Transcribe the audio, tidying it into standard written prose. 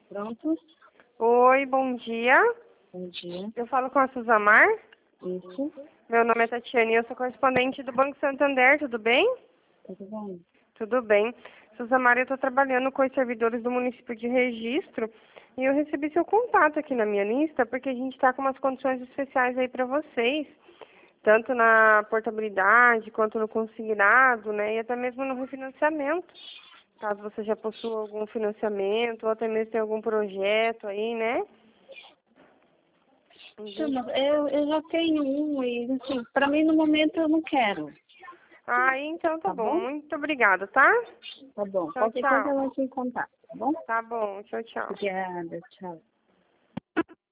Pronto? Oi, bom dia. Bom dia. Eu falo com a Suzamar. Isso. Meu nome é Tatiane e eu sou correspondente do Banco Santander, tudo bem? Tudo bem? Tudo bem. Suzamar, eu estou trabalhando com os servidores do município de Registro e eu recebi seu contato aqui na minha lista porque a gente está com umas condições especiais aí para vocês, tanto na portabilidade quanto no consignado, né, e até mesmo no refinanciamento. Caso você já possua algum financiamento ou até mesmo tem algum projeto aí, né? Sim, mas eu já tenho um e, assim, para mim no momento eu não quero. Ah, então tá Tá bom. bom? Muito obrigada, tá? Tá bom. Tchau, Qualquer coisa tchau. eu vou te contar, tá bom? Tá bom. Tchau, tchau. Obrigada, tchau.